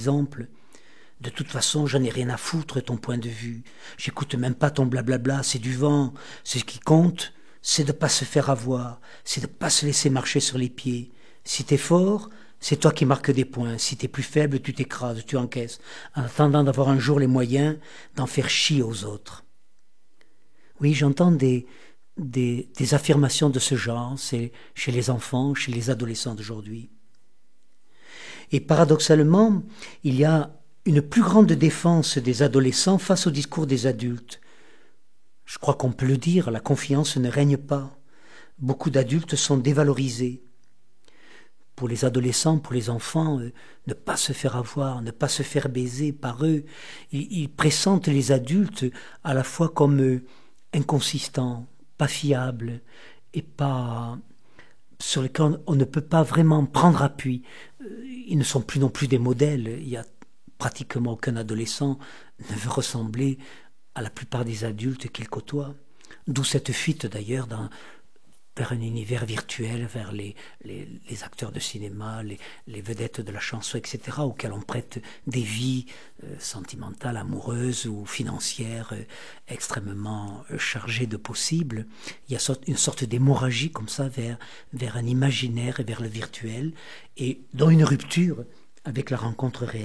Exemple, de toute façon, j'en ai rien à foutre de ton point de vue. J'écoute même pas ton blablabla, c'est du vent. Ce qui compte, c'est de pas se faire avoir, c'est de pas se laisser marcher sur les pieds. Si t'es fort, c'est toi qui marques des points. Si t'es plus faible, tu t'écrases, tu encaisses, en attendant d'avoir un jour les moyens d'en faire chier aux autres. Oui, j'entends des affirmations de ce genre, c'est chez les enfants, chez les adolescents d'aujourd'hui. Et paradoxalement, il y a une plus grande défense des adolescents face au discours des adultes. Je crois qu'on peut le dire, la confiance ne règne pas. Beaucoup d'adultes sont dévalorisés. Pour les adolescents, pour les enfants, ne pas se faire avoir, ne pas se faire baiser par eux. Ils pressentent les adultes à la fois comme inconsistants, pas fiables et pas sur lesquels on ne peut pas vraiment prendre appui. Ils ne sont plus non plus des modèles. Il y a pratiquement aucun adolescent ne veut ressembler à la plupart des adultes qu'il côtoie. D'où cette fuite d'ailleurs vers un univers virtuel, vers les acteurs de cinéma, les vedettes de la chanson, etc., auxquels on prête des vies sentimentales, amoureuses ou financières extrêmement chargées de possibles. Il y a une sorte d'hémorragie comme ça vers un imaginaire et vers le virtuel, et dans une rupture avec la rencontre réelle.